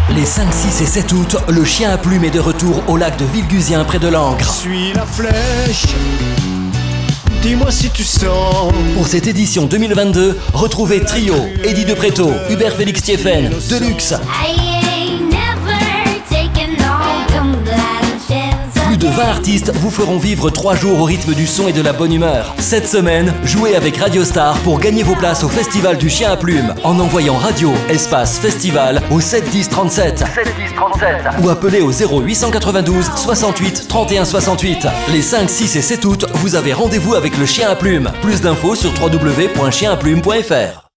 Les 5, 6 et 7 août, le chien à plume est de retour au lac de Villegusien près de Langres. Suis la flèche, dis-moi si tu sens. Pour cette édition 2022, retrouvez Trio, Eddie De Pretto, Hubert Félix Thieffen, Deluxe. Plus de 20 artistes vous feront vivre 3 jours au rythme du son et de la bonne humeur. Cette semaine, jouez avec Radio Star pour gagner vos places au Festival du Chien à Plume en envoyant Radio espace Festival au 7 10 37 ou appelez au 0892 68 31 68. Les 5, 6 et 7 août, vous avez rendez-vous avec le Chien à Plume. Plus d'infos sur www.chienaplume.fr.